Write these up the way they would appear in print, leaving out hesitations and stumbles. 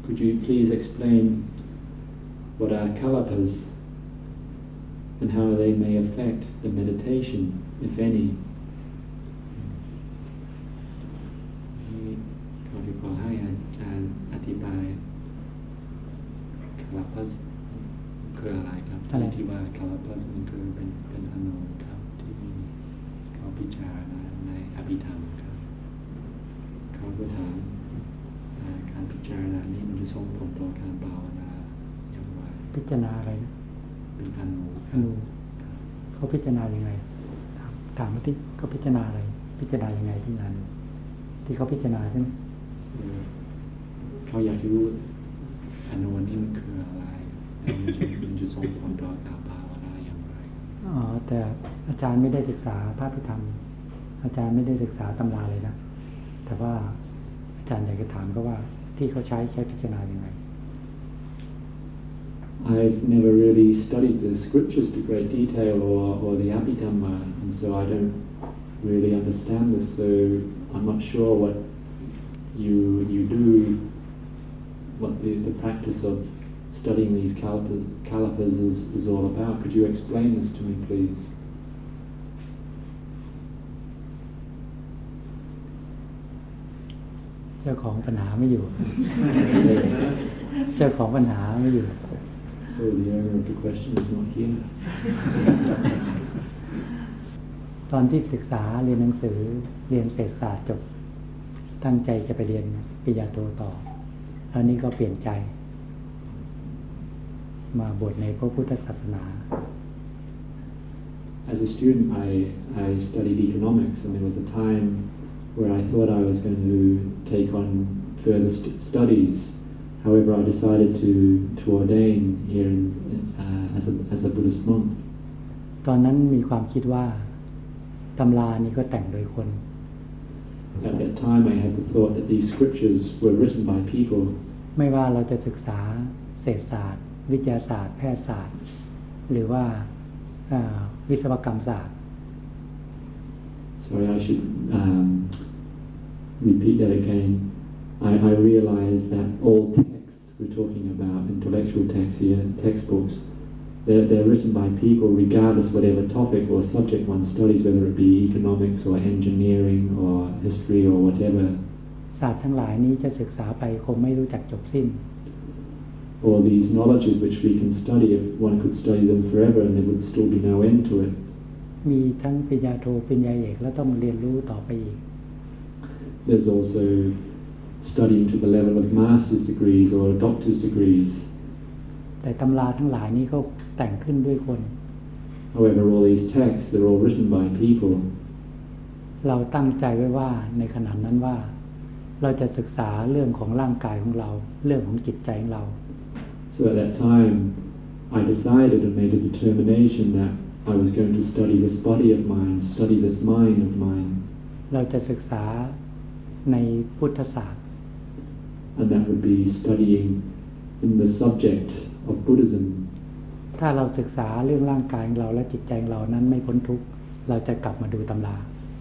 Could you please explain what are kalapas and how they may affect the meditation, if any? ขอให้อาจารย์อธิบาย kalapas คืออะไรครับที่ว่า kalapas มันคือเป็นอนุครับที่เขาพิจารณาในอภิธรรมครับเขาก็ถามการพิจารณานี้มันจะส่งผลต่อการภาวนาอย่างไรพิจารณาอะไรนะเป็นอนุเขาพิจารณาอย่างไรถามว่าที่เขาพิจารณาอะไรพิจารณาอย่างไรที่นั้นที่เขาพิจารณาใช่ไหมเขาอยากจะรู้อนุนี้มันคืออะไรมันจะส่งผลต่อการภาวนาอย่างไรแต่อาจารย์ไม่ได้ศึกษาพระพิธรรมอาจารย์ไม่ได้ศึกษาตำราเลยนะแต่ว่าอาจารย์อยากจะถามเขาว่าที่เขาใช้พิจารณาอย่างไร I've never really studied the scriptures to great detail or the Abhidhamma, and so I don't really understand this. So I'm not sure what you do, what the practice of studying these kalapas is all about. Could you explain this to me, please? เจ้าของปัญหาไม่อยู่ เจ้าของปัญหาไม่อยู่ So the owner of the question is not here. ตอนที่ศึกษาเรียนหนังสือเรียนเศรษฐศาสตร์จบตั้งใจจะไปเรียนปริญญาโทต่อแล้วนี่ก็เปลี่ยนใจมาบวชในพระพุทธศาสนา As a student, I studied economics, and there was a time where I thought I was going to take on further studies. However, I decided to ordain here as a Buddhist monk. ตอนนั้นมีความคิดว่าตำรานี้ก็แต่งโดยคน At that time, I had the thought that these scriptures were written by people. ไม่ว่าเราจะศึกษาเศรษฐศาสตร์วิทยาศาสตร์แพทยศาสตร์หรือว่าวิศวกรรมศาสตร์ Sorry, I should repeat that again. I realize that all texts we're talking about, intellectual texts here, textbooks, they're written by people regardless whatever topic or subject one studies, whether it be economics or engineering or history or whatever. ศาสตร์ทั้งหลายนี้จะศึกษาไปคงไม่รู้จักจบสิ้น All these knowledges which we can study, if one could study them forever and there would still be no end to it. มีทั้งปริญญาโทปริญญาเอกแล้วต้องเรียนรู้ต่อไปอีก There's also studying to the level of master's degrees or doctor's degrees. แต่ตำราทั้งหลายนี้ก็แต่งขึ้นด้วยคน However, all these texts, they're all written by people. เราตั้งใจไว้ว่าในขณะนั้นว่าเราจะศึกษาเรื่องของร่างกายของเราเรื่องของจิตใจของเรา So at that time, I decided and made a determination that I was going to study this body of mine, study this mind of mine. เราจะศึกษาในพุทธศาสตร์ And that would be studying in the subject of Buddhism. ถ้าเราศึกษาเรื่องร่างกายของเราและจิตใจของเรานั้นไม่พ้นทุกข์เราจะกลับมาดูตำรา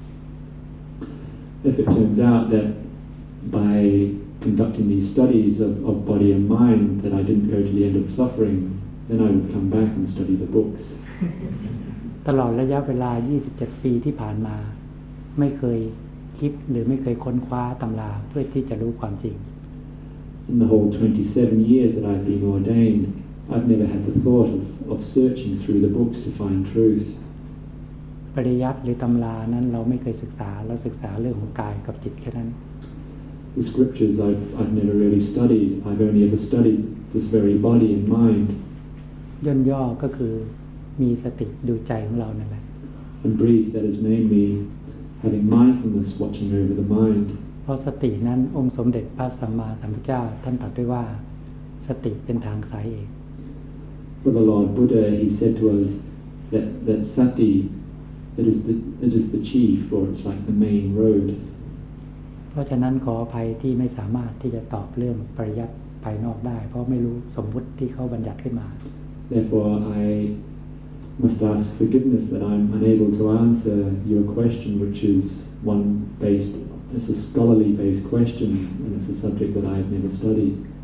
If it turns out that by conducting these studies of body and mind that I didn't go to the end of suffering, then I would come back and study the books. ตลอดระยะเวลา27ปีที่ผ่านมาไม่เคยคิดหรือไม่เคยค้นคว้าตำราเพื่อที่จะรู้ความจริง In the whole 27 years that I've been ordained, I've never had the thought of searching through the books to find truth. ปริยัติหรือตำรานั้นเราไม่เคยศึกษาเราศึกษาเรื่องของกายกับจิตแค่นั้น The scriptures I've never really studied. I've only ever studied this very body and mind. ย่นย่อก็คือมีสติดูใจของเรานั่นแหละ And brief, that is mainly having mindfulness, watching over the mind. เพราะสตินั้นองค์สมเด็จพระสัมมาสัมพุทธเจ้าท่านตรัสไว้ว่าสติเป็นทางสายเอก For the Lord Buddha, he said to us that sati, it is the chief, or it's like the main road. เพราะฉะนั้นขออภัยที่ไม่สามารถที่จะตอบเรื่องปริยัติภายนอกได้เพราะไม่รู้สมมุติที่เขาบัญญัติขึ้นมา Therefore, I must ask forgiveness that I'm unable to answer your question, which is one based, it's a scholarly based question, and it's a subject that I've never studied.